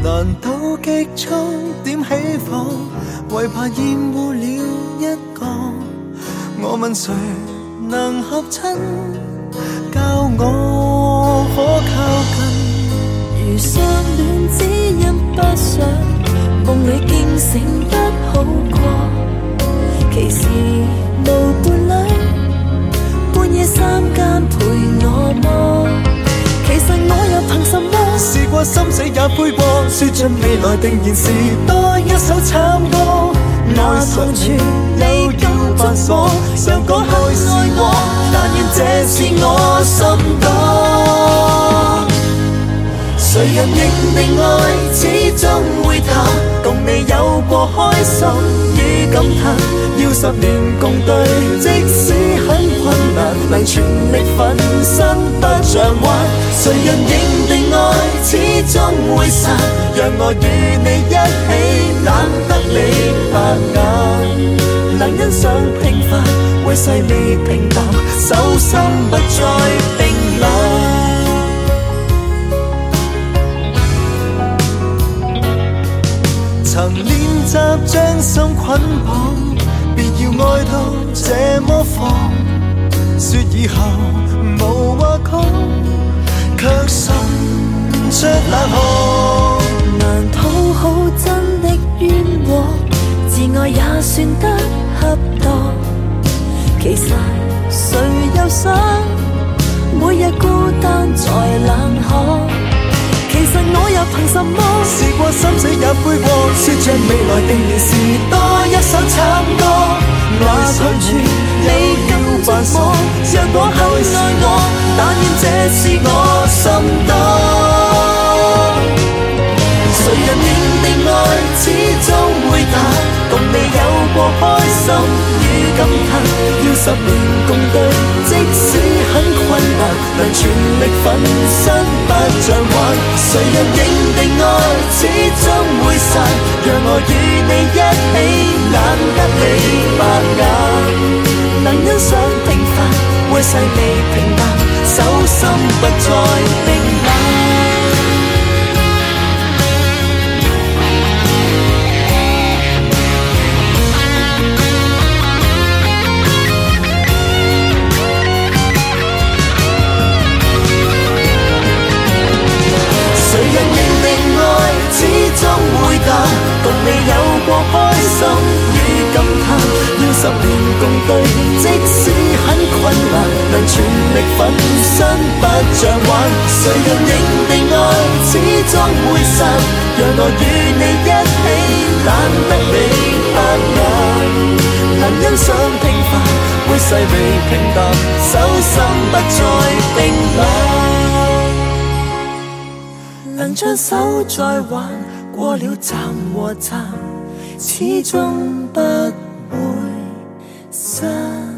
難道極速點起伏，為怕厭惡了一個？我問誰能合襯，教我可靠近？ 如相戀只因不想夢裏驚醒得好過，其時無伴侶，半夜三更陪我麼？其實我又憑什麼？ 試過心死也悔過，說盡未來定然是多一首慘歌。愛上處又要扮傻，想講開是我，但願這是我心多。誰人認定愛始終會淡，共你有過開心與感嘆，要10年共對，即使很困難，能全力奮身不像玩。誰人認定愛始終會散，讓我與你一起懶得你白眼，能欣賞平凡，會細味平淡，手心不再冰冷。曾練習將心捆綁，別要愛到這麼放，說以後無話講，卻滲出冷汗。 難討好真的冤枉，自愛也算得恰當。其實誰又想每日孤單在冷巷？其實我又憑什麼？ 試過心死也悔過，說着未來定然是多一首慘歌。愛上處你更寂寞，若果很愛我，但願這是我心多。誰人認定愛始終會淡，共你有過開心與感嘆，要10年共對，即使很困難，能全力奮身不像玩。誰人認定愛始終會散，讓我與你一起懶得你白眼，能欣賞平凡，會細味平淡，手心不再冰冷。誰人認定愛始終會淡，共你有過開心與感嘆，要10年共對，即使很困難，能全力奮身不像玩。誰人認定愛始終會散，讓我與你一起懶得你白眼，能欣賞平凡，會細味平淡，手心不再冰冷。能將手再挽，過了站和站，始終不會散。